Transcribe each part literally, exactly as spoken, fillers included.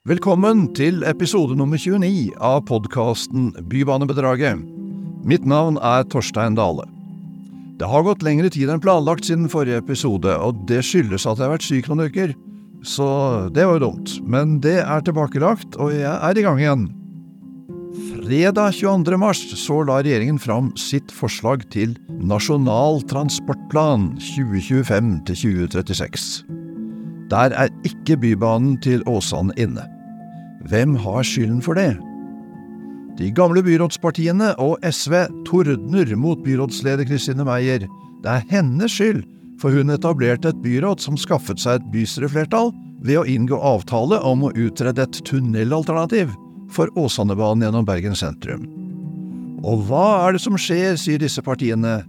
Velkommen til episode nummer tjueni av podcasten Bybanebedraget. Mitt navn er Torstein Dale. Det har gått lengre tid enn planlagt siden forrige episode, og det skyldes at jeg har vært syk noen uker. Så det var jo dumt, men det er tilbakelagt, og jeg er i gang igjen. Fredag tjueandre mars så la regjeringen fram sitt forslag til Nasjonal transportplan tjue tjuefem til tjue trettiseks. Der er ikke bybanen til Åsane inne. Hvem har skylden for det? De gamle byrådspartiene og S V tordner mot byrådsleder Kristine Meyer. Det er hennes skyld, for hun etablerte et byråd som skaffet seg et bystyreflertall ved å inngå avtale om å utrede et tunnelalternativ for Åsanebanen gjennom Bergen sentrum. Og hva er det som skjer, sier disse partiene?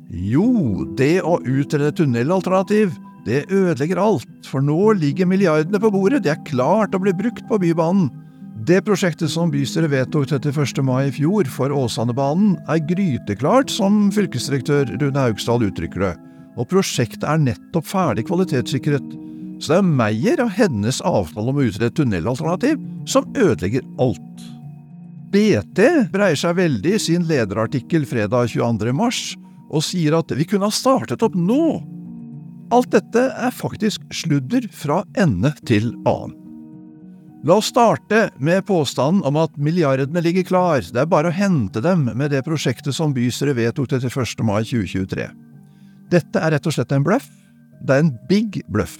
Jo, det å utrede tunnelalternativ, det ødelegger alt, for nå ligger milliardene på bordet, det er klart å bli brukt på bybanen. Det prosjektet som bystyret vedtok trettiførste mai i fjor for Åsanebanen er gryteklart, som fylkesdirektør Rune Haugstad uttrykker det, og prosjektet er nettopp ferdig kvalitetssikret. Så det er Meyer og hennes avtale om å utrede tunnelalternativ som ødelegger alt. B T breier seg veldig i sin lederartikkel fredag tjueandre mars og sier at vi kunne ha startet opp nå. Alt dette er faktisk sludder fra ende til annen. La oss starte med påstanden om at milliardene ligger klar. Det er bare å hente dem med det prosjektet som bystyret vedtok trettiførste mai tjue tjuetre. Dette er rett og slett en bløff. Det er en big bløff.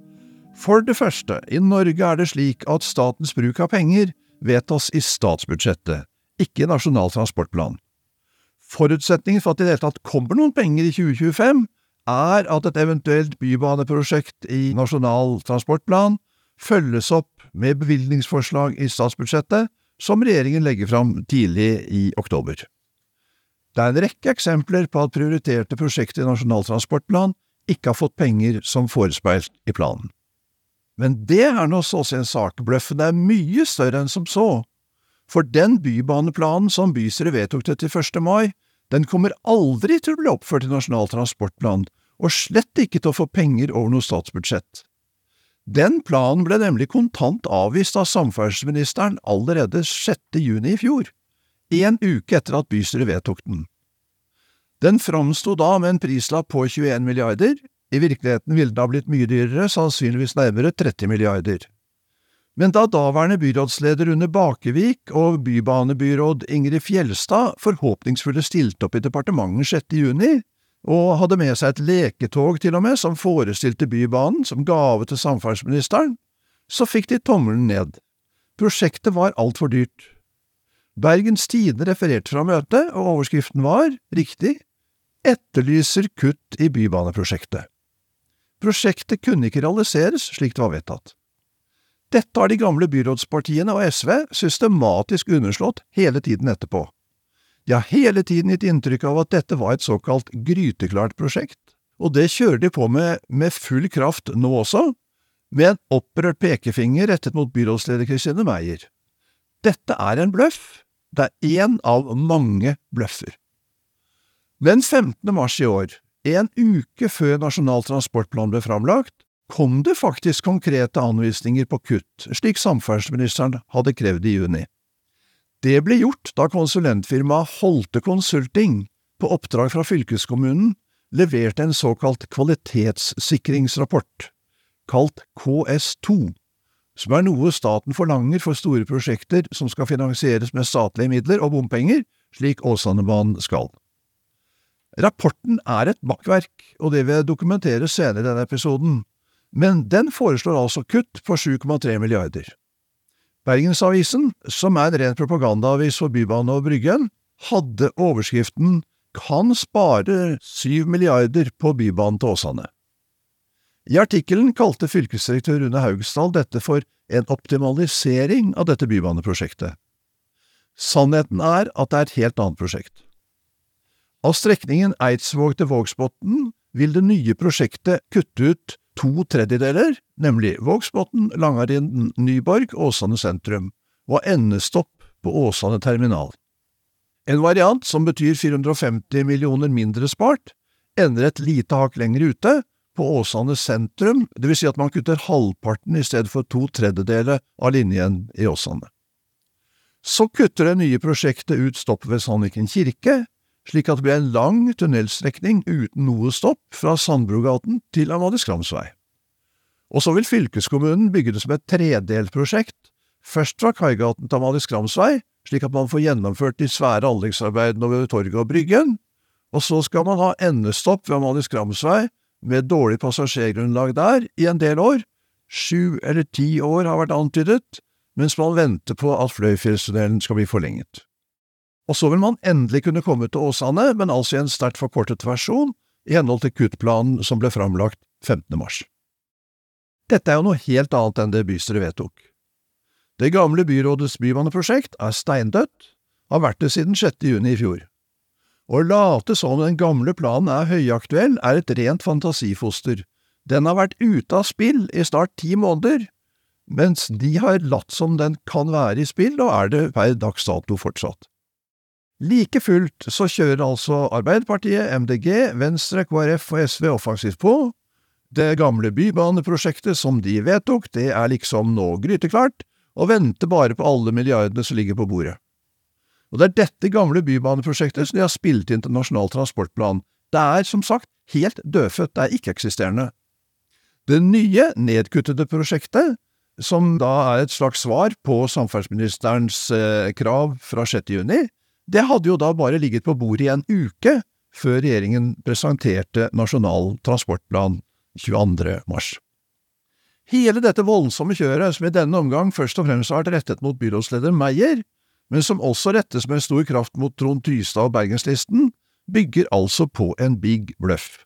For det første, i Norge er det slik at statens bruk av penger vedtas i statsbudsjettet, ikke i Nasjonal transportplan. Forutsetningen for at det i det hele tatt kommer noen penger i tjue tjuefem er at et eventuelt bybaneprosjekt i Nasjonal transportplan følges opp med bevilgningsforslag i statsbudsjettet som regjeringen legger fram tidlig i oktober. Det er en rekke eksempler på at prioriterte prosjekter i Nasjonal transportplan ikke har fått penger som forespeilt i planen. Men det er nå så en sak. Bløffen er mye større enn som så. For den bybaneplanen som bystyret vedtok trettiførste mai, den kommer aldri til å bli oppført i Nasjonal transportplan, og slett ikke til å få penger over noe statsbudsjett. Den planen ble nemlig kontant avvist av samferdselsministeren allerede sjette juni i fjor, en uke etter at bystyret vedtok den. Den framstod da med en prislapp på tjueen milliarder, i virkeligheten ville det ha blitt mye dyrere, sannsynligvis nærmere tretti milliarder. Men da daværende byrådsleder Rune Bakevik og bybanebyråd Ingrid Fjeldstad forhåpningsfulle stilte opp i departementet sjette juni, og hadde med seg et leketog til og med som forestilte bybanen som gave til samferdselsministeren, så fikk de tommelen ned. Prosjektet var alt for dyrt. Bergens Tidende refererte fra møtet, og overskriften var, riktig, etterlyser kutt i bybaneprosjektet. Prosjektet kunne ikke realiseres slik det var vedtatt. Dette har de gamle byrådspartiene og S V systematisk underslått hele tiden etterpå. De har hele tiden gitt inntrykk av at dette var et såkalt gryteklart prosjekt, og det kjører de på med med full kraft nå også, med en opprørt pekefinger rettet mot byrådsleder Kristine Meyer. Dette er en bløff. Det er en av mange bløffer. Den femtende mars i år, en uke før Nasjonal transportplan ble framlagt, kom det faktisk konkrete anvisninger på kutt, slik samferdselsministeren hadde krevd i juni. Det ble gjort da konsulentfirmaet Holte Consulting, på oppdrag fra fylkeskommunen, leverte en såkalt kvalitetssikringsrapport, kalt K S to, som er noe staten forlanger for store prosjekter som skal finansieres med statlige midler og bompenger, slik Åsanebanen skal. Rapporten er et makkverk, og det vil jeg dokumentere senere i denne episoden, men den foreslår altså kutt på sju komma tre milliarder. Bergensavisen, som er en ren propagandaavis for Bybanen og Bryggen, hadde overskriften «Kan spare syv milliarder på bybanen til Åsane». I artikkelen kalte fylkesdirektør Rune Haugstad dette for en optimalisering av dette bybaneprosjektet. Sannheten er at det er et helt annet prosjekt. Av strekningen Eidsvåg til Vågsbotn vil det nye prosjektet kutte ut to tredjedeler, nemlig Vågsbotn, Langarinden, Nyborg, Åsane sentrum, og endestopp på Åsane terminal. En variant som betyr fire hundre og femti millioner mindre spart, ender et lite hakk lenger ute, på Åsane sentrum, det vil si at man kutter halvparten i stedet for to tredjedeler av linjen i Åsane. Så kutter det nye prosjektet ut stopp ved Sandviken kirke, slik at det blir en lang tunnelstrekning uten noe stopp fra Sandbrogaten til Amalie Skrams vei. Og så vil fylkeskommunen bygge det som et tredelt prosjekt, først fra Kaigaten til Amalie Skrams vei, slik at man får gjennomført de svære anleggsarbeidene over torget og bryggen, og så skal man ha endestopp ved Amalie Skrams vei med dårlig passasjergrunnlag der i en del år. Sju eller ti år har vært antydet, mens man venter på at Fløyfjellstunnelen skal bli forlenget. Og så vil man endelig kunne komme til Åsane, men altså i en sterkt forkortet versjon, i henhold til kuttplanen som ble framlagt femtende mars. Dette er jo noe helt annet enn det bystyret vedtok. Det gamle byrådets bybaneprosjekt er steindødt, har vært det siden sjette juni i fjor. Å late som den gamle planen er høyaktuell er et rent fantasifoster. Den har vært ute av spill i snart ti måneder, mens de har latt som den kan være i spill, og er det per dags dato fortsatt. Like fullt så kjører altså Arbeiderpartiet, M D G, Venstre, K R F og S V offensivt på. Det gamle bybaneprosjektet som de vedtok, det er liksom nå gryteklart, og venter bare på alle milliardene som ligger på bordet. Og det er dette gamle bybaneprosjektet som de har spilt inn til Nasjonal transportplan. Det er, som sagt, helt dødfødt, det er ikke-eksisterende. Det nye, nedkuttede prosjektet, som da er et slags svar på samferdselsministerens eh, krav fra sjette juni, det hadde jo da bare ligget på bordet i en uke før regjeringen presenterte Nasjonal transportplan tjueandre mars. Hele dette voldsomme kjøret, som i denne omgang først og fremst har vært rettet mot byrådsleder Meyer, men som også rettes med stor kraft mot Trond Tystad og Bergenslisten, bygger altså på en big bluff.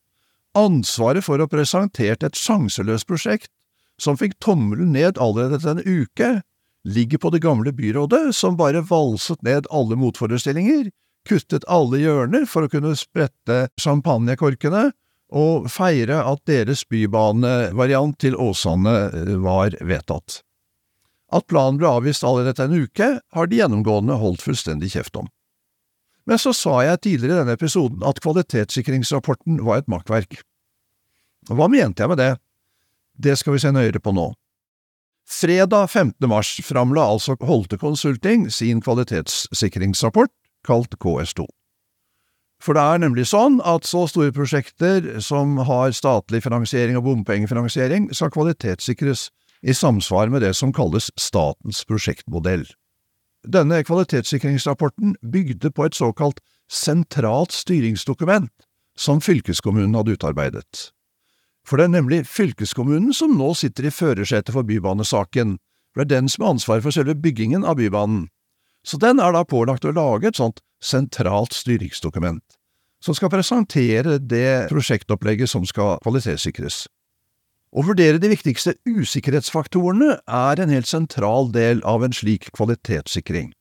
Ansvaret for å ha presentert et sjanseløst prosjekt, som fikk tommelen ned allerede etter en uke, ligger på det gamle byrådet, som bare valset ned alle motforestillinger, kuttet alle hjørner for å kunne sprette champagnekorkene og feire at deres bybanevariant til Åsane var vedtatt. At planen ble avvist allerede etter en uke, har de gjennomgående holdt fullstendig kjeft om. Men så sa jeg tidligere i denne episoden at kvalitetssikringsrapporten var et makkverk. Hva mente jeg med det? Det skal vi se nøyere på nå. Fredag femtende mars framla altså Holte Consulting sin kvalitetssikringsrapport, kalt K S to. For det er nemlig sånn at så store prosjekter som har statlig finansiering og bompengefinansiering skal kvalitetssikres i samsvar med det som kalles statens prosjektmodell. Denne kvalitetssikringsrapporten bygde på et såkalt sentralt styringsdokument som fylkeskommunen hadde utarbeidet. For det er nemlig fylkeskommunen som nå sitter i førersetet for bybanesaken, for det er den som har ansvar for selve byggingen av bybanen. Så den er da pålagt å lage et sånt sentralt styringsdokument, som skal presentere det prosjektopplegget som skal kvalitetssikres. Å vurdere de viktigste usikkerhetsfaktorene er en helt sentral del av en slik kvalitetssikring.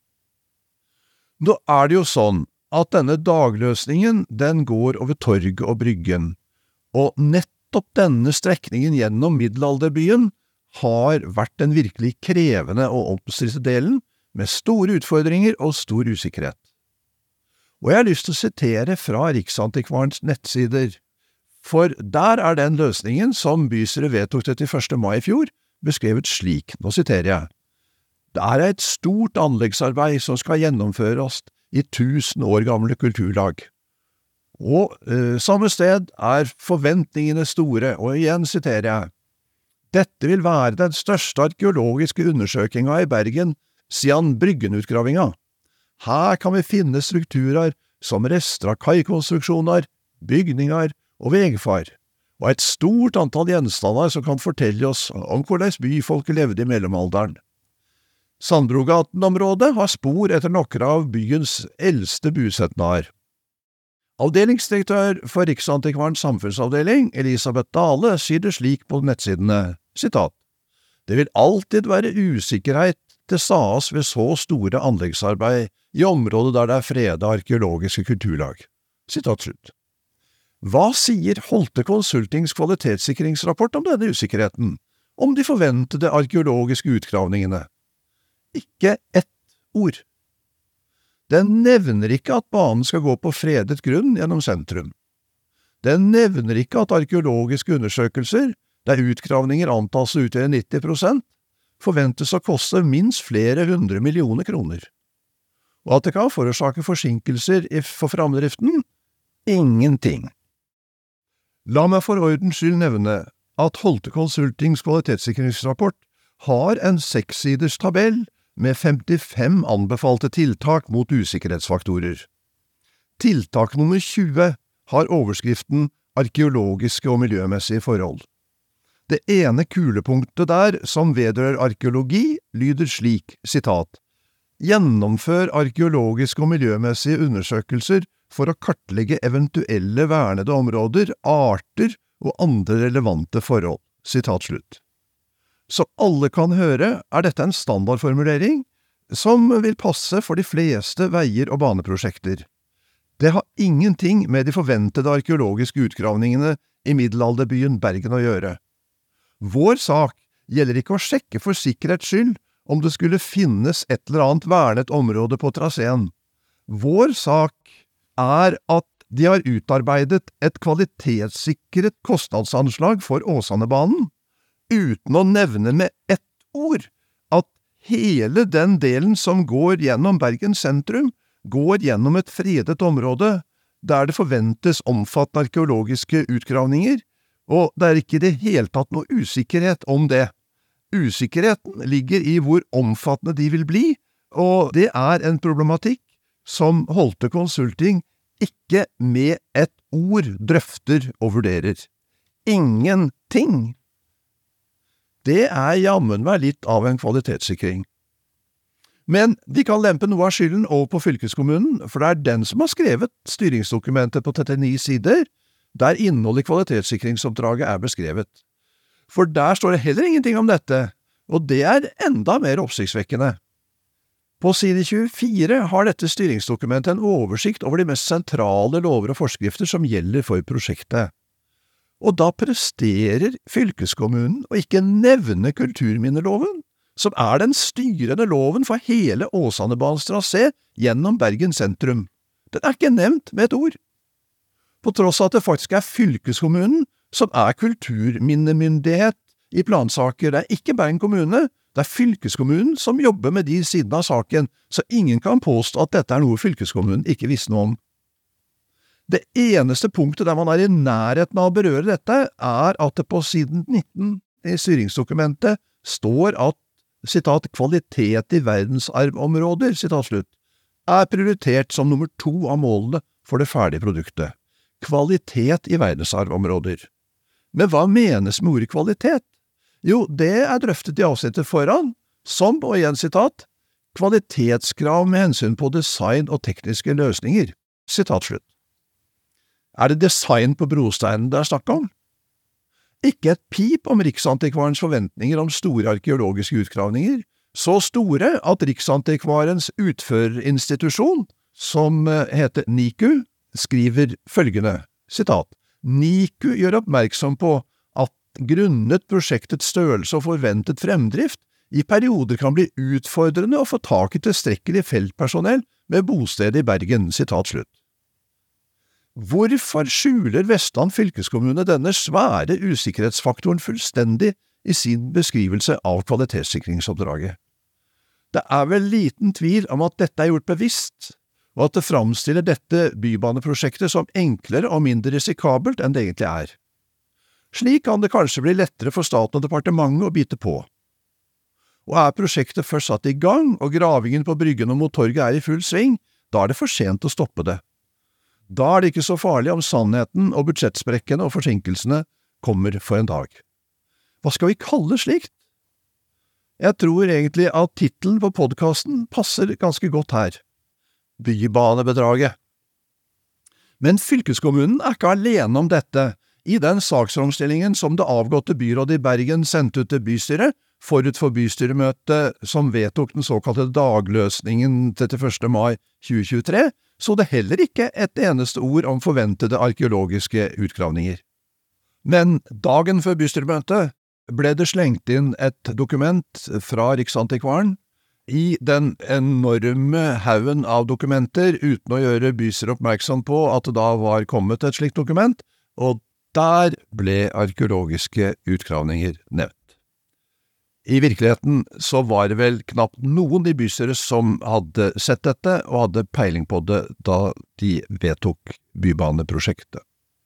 Nå er det jo sånn at denne dagløsningen, den går over torget og bryggen, og nettopp denne strekningen gjennom middelalderbyen har vært den virkelig krevende og omstridte delen, med store utfordringer og stor usikkerhet. Og jeg har lyst til å sitere fra Riksantikvarens nettsider, for der er den løsningen som bystyret vedtok trettiførste mai i fjor, beskrevet slik, nå siterer jeg. Det er et stort anleggsarbeid som skal gjennomføres i tusen år gamle kulturlag. Og eh, samme sted er forventningene store, og igjen siterer jeg. Dette vil være den største arkeologiske undersøkinga i Bergen siden Bryggenutgravinga. Her kan vi finne strukturer som rester av kaikonstruksjoner, bygninger og vegfar, og et stort antall gjenstander som kan fortelle oss om hvordan byfolket levde i mellomalderen. Sandbrogaten-området har spor etter noen av byens eldste bosetninger. Avdelingsdirektør for Riksantikvarens samfunnsavdeling, Elisabeth Dale, sier det slik på nettsidene, sitat, «Det vil alltid være usikkerhet til stades ved så store anleggsarbeid i området der det er freda arkeologiske kulturlag.» Sitat slutt. Hva sier Holte Consultings kvalitetssikringsrapport om denne usikkerheten, om de forventede arkeologiske utgravningene? Ikke ett ord. Den nevner ikke at banen skal gå på fredet grunn gjennom sentrum. Den nevner ikke at arkeologiske undersøkelser, der utgravninger antas å utgjøre nitti prosent, forventes å koste minst flere hundre millioner kroner. Og at det kan forårsake forsinkelser for framdriften? Ingenting. La meg for ordens skyld nevne at Holte Consultings kvalitetssikringsrapport har en sekssiders tabell med femtifem anbefalte tiltak mot usikkerhetsfaktorer. Tiltak nummer tjue har overskriften arkeologiske og miljømessige forhold. Det ene kulepunktet der, som vedrører arkeologi, lyder slik, sitat, «Gjennomfør arkeologiske og miljømessige undersøkelser for å kartlegge eventuelle vernede områder, arter og andre relevante forhold.» Sitat slutt. Som alle kan høre, er dette en standardformulering som vil passe for de fleste veier- og baneprosjekter. Det har ingenting med de forventede arkeologiske utgravningene i middelalderbyen Bergen å gjøre. Vår sak gjelder ikke å sjekke for sikkerhets skyld om det skulle finnes et eller annet vernet område på traseen. Vår sak er at de har utarbeidet et kvalitetssikret kostnadsanslag for Åsanebanen, uten å nevne med ett ord at hele den delen som går gjennom Bergen sentrum, går gjennom et fredet område der det forventes omfattende arkeologiske utgravninger, og det er ikke i det hele tatt noe usikkerhet om det. Usikkerheten ligger i hvor omfattende de vil bli, og det er en problematikk som Holte Consulting ikke med et ord drøfter og vurderer. Ingenting! Det er jammen meg litt av en kvalitetssikring. Men de kan lempe noe av skylden over på fylkeskommunen, for det er den som har skrevet styringsdokumentet på trettini sider, der innholdet i kvalitetssikringsoppdraget er beskrevet. For der står det heller ingenting om dette, og det er enda mer oppsiktsvekkende. På side tjuefire har dette styringsdokumentet en oversikt over de mest sentrale lover og forskrifter som gjelder for prosjektet. Og da presterer fylkeskommunen å ikke nevne kulturminneloven, som er den styrende loven for hele Åsanebanens trasé gjennom Bergen sentrum. Den er ikke nevnt med et ord. På tross av at det faktisk er fylkeskommunen som er kulturminnemyndighet i plansaker. Det er ikke Bergen kommune, det er fylkeskommunen som jobber med de sidene av saken, så ingen kan påstå at dette er noe fylkeskommunen ikke visste noe om. Det eneste punktet der man er i nærheten av å berøre dette, er at det på siden nitten i styringsdokumentet står at sitat, kvalitet i verdensarvområder, sitat slutt, er prioritert som nummer to av målene for det ferdige produktet. Kvalitet i verdensarvområder. Men hva menes med ordet kvalitet? Jo, det er drøftet i avsnittet foran, som, og igjen sitat, kvalitetskrav med hensyn på design og tekniske løsninger, sitat slutt. Er det design på brosteinen det er snakk om? Ikke et pip om Riksantikvarens forventninger om store arkeologiske utgravninger, så store at Riksantikvarens utførerinstitusjon, som heter NIKU, skriver følgende, sitat, NIKU gjør oppmerksom på at grunnet prosjektets størrelse og forventet fremdrift, i perioder kan bli utfordrende å få tak i tilstrekkelig feltpersonell med bosted i Bergen, sitat slutt. Hvorfor skjuler Vestland fylkeskommune denne svære usikkerhetsfaktoren fullstendig i sin beskrivelse av kvalitetssikringsoppdraget? Det er vel liten tvil om at dette er gjort bevisst, og at det framstiller dette bybaneprosjektet som enklere og mindre risikabelt enn det egentlig er. Slik kan det kanskje bli lettere for staten og departementet å bite på. Og er prosjektet først satt i gang, og gravingen på bryggen og mot torget er i full sving, da er det for sent å stoppe det. Da er det ikke så farlig om sannheten og budsjettsprekkene og forsinkelsene kommer for en dag. Hva skal vi kalle slikt? Jeg tror egentlig at titelen på podcasten passer ganske godt her. Bybanebedraget. Men fylkeskommunen er ikke alene om dette. I den saksomstillingen som det avgåtte byrådet i Bergen sendte ut til bystyret, forut for bystyremøtet som vedtok den såkalte dagløsningen trettiførste mai tjue tjuetre, så det heller ikke et eneste ord om forventede arkeologiske utgravninger. Men dagen før bystyremøtet ble det slengt inn et dokument fra Riksantikvaren i den enorme haugen av dokumenter uten å gjøre bystyret oppmerksom på at det da var kommet et slikt dokument, og der ble arkeologiske utgravninger nevnt. I virkeligheten så var det vel knapt noen i bystyret som hadde sett dette og hadde peiling på det da de vedtok bybaneprosjektet.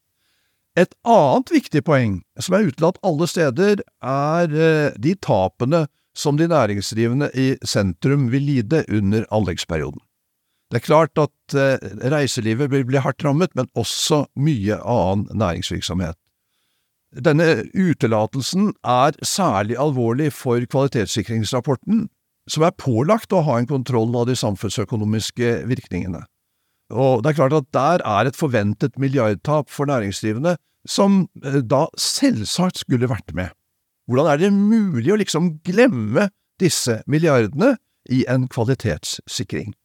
Et annet viktig poeng som er utelatt alle steder er de tapene som de næringsdrivende i sentrum vil lide under anleggsperioden. Det er klart at reiselivet vil bli hardt rammet, men også mye annen næringsvirksomhet. Denne utelatelsen er særlig alvorlig for kvalitetssikringsrapporten, som er pålagt å ha en kontroll av de samfunnsøkonomiske virkningene. Og det er klart at der er et forventet milliardtap for næringsdrivende, som da selvsagt skulle vært med. Hvordan er det mulig å liksom glemme disse milliardene i en kvalitetssikring?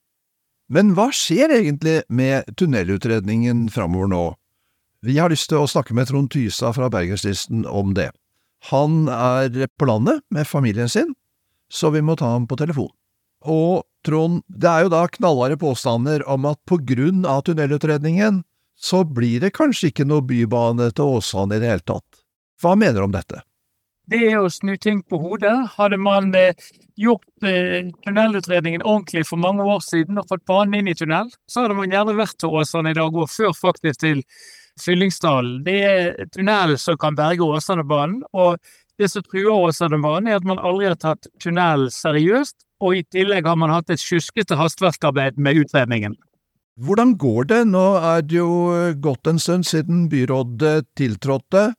Men hva skjer egentlig med tunnelutredningen fremover nå? Vi har lyst til å snakke med Trond Tysa fra Bergenslisten om det. Han er på landet med familien sin, så vi må ta ham på telefon. Og Trond, det er jo da knallharde påstander om at på grunn av tunnelutredningen, så blir det kanskje ikke noe bybane til Åsane i det hele tatt. Hva mener du om dette? Det er å snu ting på hodet. Hadde man eh, gjort eh, tunnelutredningen ordentlig for mange år siden og fått banen inn i tunnel, så hadde man gjerne vært til Åsane i dag og før faktisk til Fyllingsdalen. Det er tunnel som kan berge Åsanebanen, og det som truer Åsanebanen er at man aldri har tatt tunnel seriøst, og i tillegg har man hatt et sjuskete hastverksarbeid med utredningen. Hvordan går det? Nå er det jo gått en stund siden byrådet tiltrådte,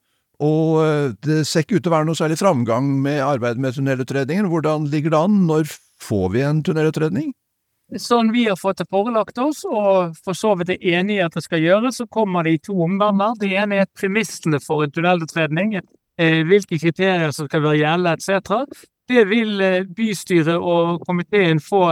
og det ser ikke ut til å være noe særlig framgang med arbeidet med tunnelutredningen. Hvordan ligger det an? Når får vi en tunnelutredning? Sånn vi har fått det forelagt oss, og for så vidt er enige i at det skal gjøres, så kommer det i to omganger. Det ene er premissene for en tunnelutredning, hvilke kriterier som skal være gjelde, et cetera. Det vil bystyret og komiteen få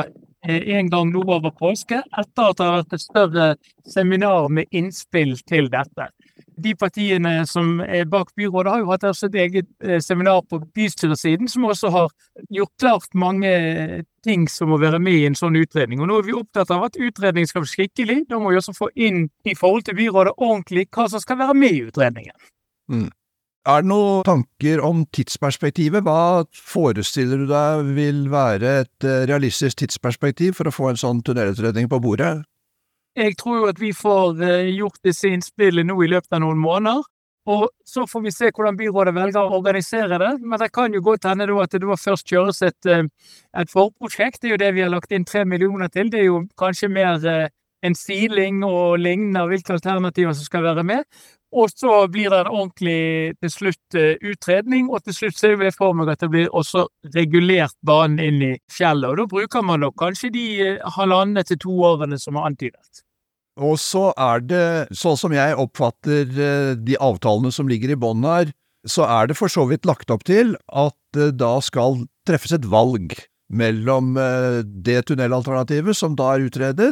en gang nå over påske, etter at det har vært et større seminar med innspill til dette. De partiene som er bak byrådet har jo hatt et eget seminar på bystyresiden, som også har gjort klart mange ting som må være med i en sånn utredning. Og nå er vi opptatt av at utredningen skal være skikkelig. Da må vi også få inn i forhold til byrådet ordentlig hva som skal være med i utredningen. Mm. Er det noen tanker om tidsperspektivet? Hva forestiller du deg vil være et realistisk tidsperspektiv for å få en sånn tunnelutredning på bordet? Jeg tror jo at vi får gjort disse innspillene nå i løpet av noen måneder, og så får vi se hvordan byrådet velger å organisere det. Men det kan jo godt hende at det da først kjøres et, et forprosjekt. Det er jo det vi har lagt inn tre millioner til. Det er jo kanskje mer en siling og lignende av hvilke alternativer som skal være med. Og så blir det en ordentlig til slutt utredning, og til slutt ser vi for meg at det blir også regulert banen inn i fjellet. Og da bruker man nok kanskje de halvannet til to årene som er antydet. Og så er det, sånn som jeg oppfatter de avtalene som ligger i bånd her, så er det for så vidt lagt opp til at da skal treffes et valg mellom det tunnelalternativet som da er utredet,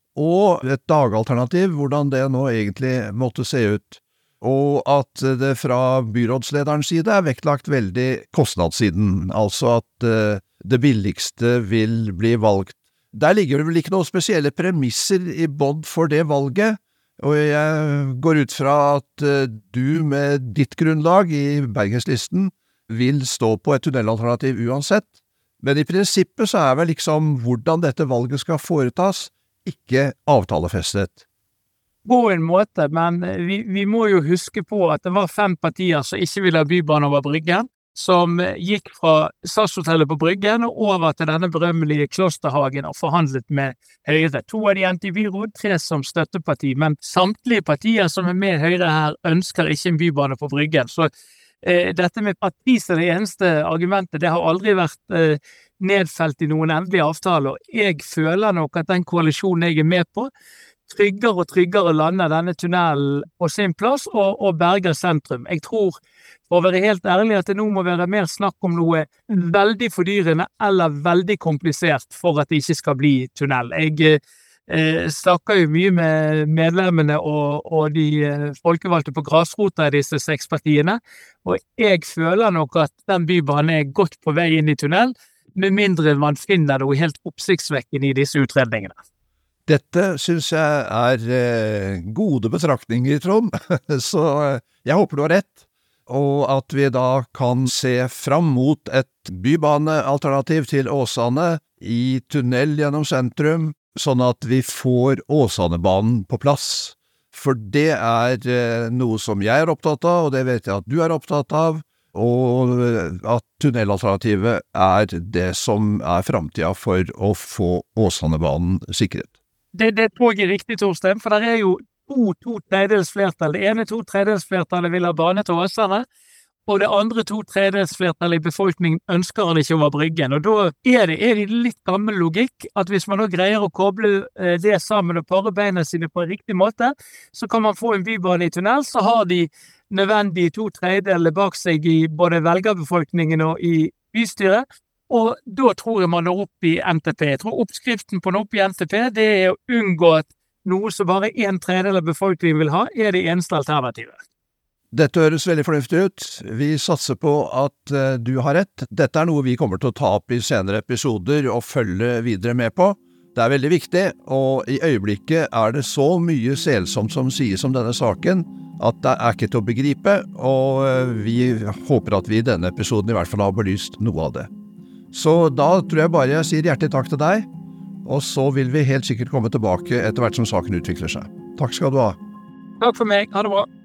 og et dagalternativ, hvordan det nå egentlig måtte se ut. Og at det fra byrådslederens side er vektlagt veldig kostnadssiden, altså at det billigste vil bli valgt. Der ligger det vel ikke noen spesielle premisser i bånd for det valget, og jeg går ut fra at du med ditt grunnlag i Bergenslisten vil stå på et tunnelalternativ uansett, men i prinsippet så er vel liksom hvordan dette valget skal foretas, ikke avtalefestet. På en måte, men vi, vi må jo huske på at det var fem partier som ikke ville ha bybane over Bryggen, som gikk fra SAS-hotellet på Bryggen og over til denne berømmelige Klosterhagen og forhandlet med Høyre. To av de endte i byråd, tre som støtteparti, men samtlige partier som er med Høyre her ønsker ikke en bybane på Bryggen. Så eh, dette med at pris er det eneste argumentet, det har aldri vært eh, nedfelt i noen endelige avtaler. Jeg føler nok at den koalisjonen jeg er med på, tryggere og tryggere lander denne tunnelen på sin plass og, og berger sentrum. Jeg tror, for å være helt ærlig, at det nå må være mer snakk om noe veldig fordyrende eller veldig komplisert for at det ikke skal bli tunnel. Jeg eh, snakker jo mye med medlemmene og, og de eh, folkevalgte på grasrota i disse seks partiene, og jeg føler nok at den bybanen er godt på vei inn i tunnel, med mindre man finner noe helt oppsiktsvekkende i disse utredningene. Dette synes jeg er eh, gode betraktninger, Trond, så eh, jeg håper du har rett, og at vi da kan se fram mot et bybanealternativ til Åsane i tunnel gjennom sentrum, sånn at vi får Åsanebanen på plass. For det er eh, noe som jeg er opptatt av, og det vet jeg at du er opptatt av, og at tunnelalternativet er det som er fremtiden for å få Åsanebanen sikret. Det, det tror jeg er riktig, Torstein, for det er jo to, to tredjedels flertall. Det ene to tredjedels flertallet vil ha bane til Åsane, og det andre to tredjedels flertallet i befolkningen ønsker han ikke over Bryggen. Og da er det, er det litt gammel logikk at hvis man da greier å koble det sammen og pare beina sine på en riktig måte, så kan man få en bybane i tunnel, så har de nødvendig to tredjedeler bak seg i både velgerbefolkningen og i bystyret, og da tror jeg man når opp i N T P. Jeg tror oppskriften på når opp i N T P, det er å unngå at noe som bare en tredjedel av befolkningen vil ha, er det eneste alternativet. Dette høres veldig fornuftig ut. Vi satser på at uh, du har rett. Dette er noe vi kommer til å ta opp i senere episoder og følge videre med på. Det er veldig viktig, og i øyeblikket er det så mye selsomt som sies om denne saken, at det er ikke til å begripe, og vi håper at vi i denne episoden i hvert fall har belyst noe av det. Så da tror jeg bare jeg sier hjertelig takk til deg, og så vil vi helt sikkert komme tilbake etter hvert som saken utvikler seg. Takk skal du ha. Takk for meg, ha det bra.